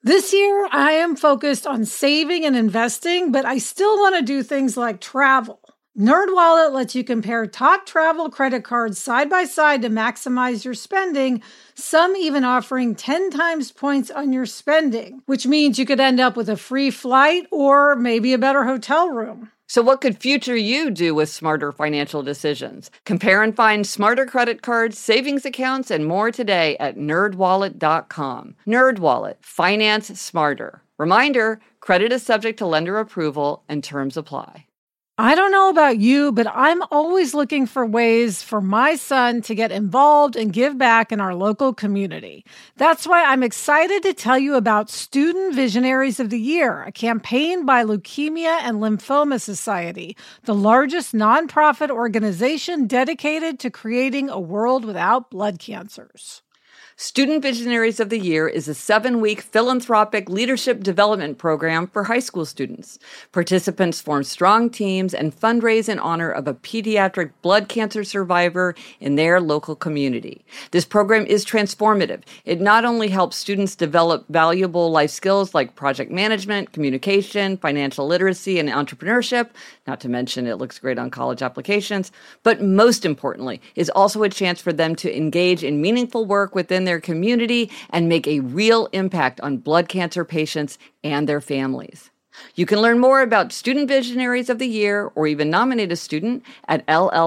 This year, I am focused on saving and investing, but I still want to do things like travel. NerdWallet lets you compare top travel credit cards side by side to maximize your spending, some even offering 10 times points on your spending, which means you could end up with a free flight or maybe a better hotel room. So what could future you do with smarter financial decisions? Compare and find smarter credit cards, savings accounts, and more today at nerdwallet.com. NerdWallet, finance smarter. Reminder, credit is subject to lender approval and terms apply. I don't know about you, but I'm always looking for ways for my son to get involved and give back in our local community. That's why I'm excited to tell you about Student Visionaries of the Year, a campaign by Leukemia and Lymphoma Society, the largest nonprofit organization dedicated to creating a world without blood cancers. Student Visionaries of the Year is a 7-week philanthropic leadership development program for high school students. Participants form strong teams and fundraise in honor of a pediatric blood cancer survivor in their local community. This program is transformative. It not only helps students develop valuable life skills like project management, communication, financial literacy, and entrepreneurship, not to mention it looks great on college applications, but most importantly, is also a chance for them to engage in meaningful work within their community and make a real impact on blood cancer patients and their families. You can learn more about Student Visionaries of the Year or even nominate a student at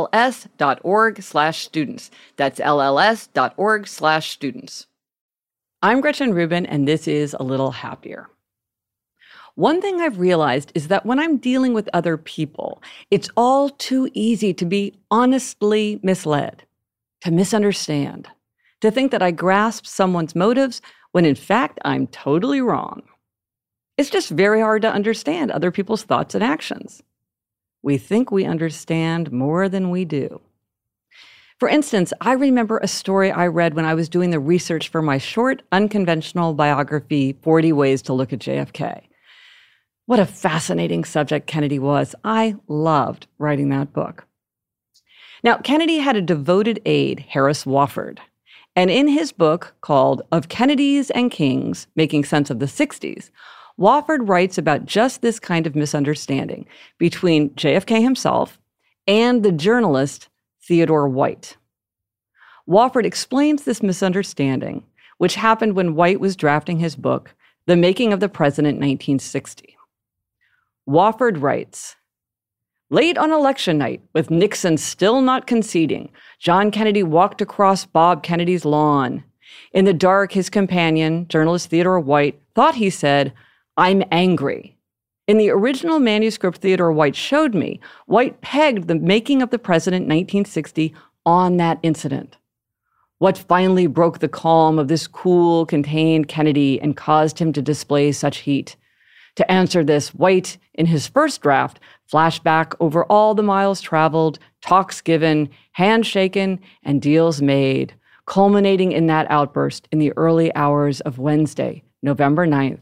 lls.org/students. That's lls.org/students. I'm Gretchen Rubin, and this is A Little Happier. One thing I've realized is that when I'm dealing with other people, it's all too easy to be honestly misled, to misunderstand, to think that I grasp someone's motives when in fact I'm totally wrong. It's just very hard to understand other people's thoughts and actions. We think we understand more than we do. For instance, I remember a story I read when I was doing the research for my short, unconventional biography, 40 Ways to Look at JFK. What a fascinating subject Kennedy was. I loved writing that book. Now, Kennedy had a devoted aide, Harris Wofford. And in his book called Of Kennedys and Kings, Making Sense of the 60s, Wofford writes about just this kind of misunderstanding between JFK himself and the journalist Theodore White. Wofford explains this misunderstanding, which happened when White was drafting his book, The Making of the President, 1960. Wofford writes, late on election night, with Nixon still not conceding, John Kennedy walked across Bob Kennedy's lawn. In the dark, his companion, journalist Theodore White, thought he said, "I'm angry." In the original manuscript Theodore White showed me, White pegged The Making of the President, 1960, on that incident. What finally broke the calm of this cool, contained Kennedy and caused him to display such heat? To answer this, White, in his first draft, flashed back over all the miles traveled, talks given, handshaken, and deals made, culminating in that outburst in the early hours of Wednesday, November 9th,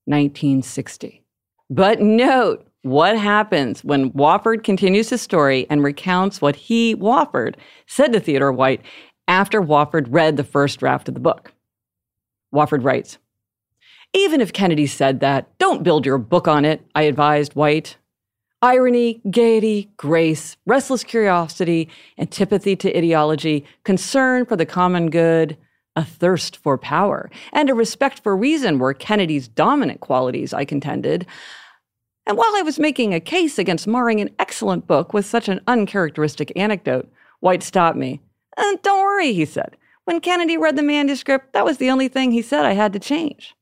1960. But note what happens when Wofford continues his story and recounts what he, Wofford, said to Theodore White after Wofford read the first draft of the book. Wofford writes, even if Kennedy said that, don't build your book on it, I advised White. Irony, gaiety, grace, restless curiosity, antipathy to ideology, concern for the common good, a thirst for power, and a respect for reason were Kennedy's dominant qualities, I contended. And while I was making a case against marring an excellent book with such an uncharacteristic anecdote, White stopped me. Don't worry, he said. When Kennedy read the manuscript, that was the only thing he said I had to change.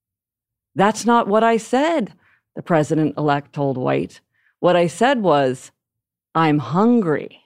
That's not what I said, the president-elect told White. What I said was, I'm hungry.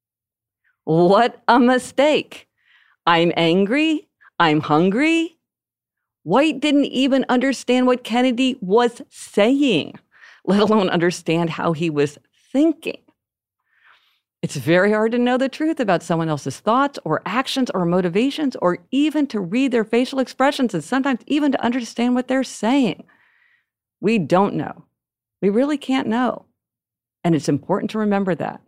What a mistake. I'm angry. I'm hungry. White didn't even understand what Kennedy was saying, let alone understand how he was thinking. It's very hard to know the truth about someone else's thoughts or actions or motivations, or even to read their facial expressions and sometimes even to understand what they're saying. We don't know. We really can't know. And it's important to remember that.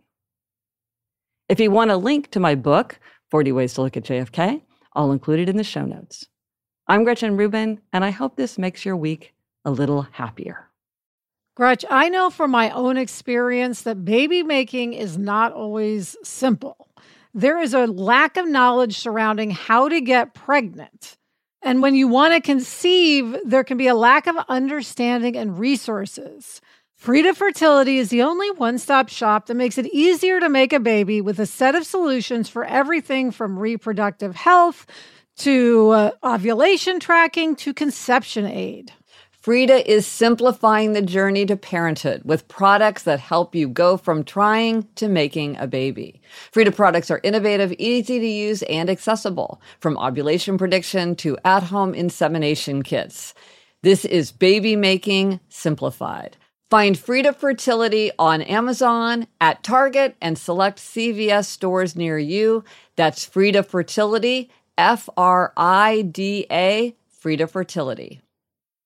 If you want a link to my book, 40 Ways to Look at JFK, I'll include it in the show notes. I'm Gretchen Rubin, and I hope this makes your week a little happier. Gretch, I know from my own experience that baby making is not always simple. There is a lack of knowledge surrounding how to get pregnant. And when you want to conceive, there can be a lack of understanding and resources. Frida Fertility is the only one-stop shop that makes it easier to make a baby with a set of solutions for everything from reproductive health to ovulation tracking to conception aid. Frida is simplifying the journey to parenthood with products that help you go from trying to making a baby. Frida products are innovative, easy to use, and accessible, from ovulation prediction to at-home insemination kits. This is baby making simplified. Find Frida Fertility on Amazon, at Target, and select CVS stores near you. That's Frida Fertility, Frida, Frida Fertility.